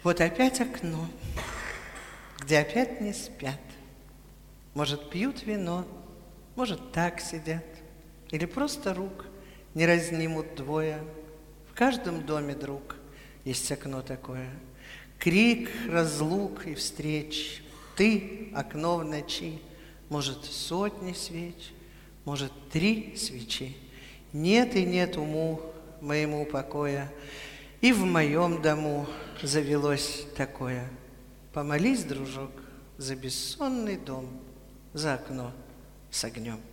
Вот опять окно, где опять не спят. Может, пьют вино, может, так сидят. Или просто рук не разнимут двое. В каждом доме, друг, есть окно такое. Крик, разлук и встреч. Ты — окно в ночи. Может, 100 свеч, может, 3 свечи. Нет и нет уму моему покоя. И в моем дому завелось такое. Помолись, дружок, за бессонный дом, за окно с огнем.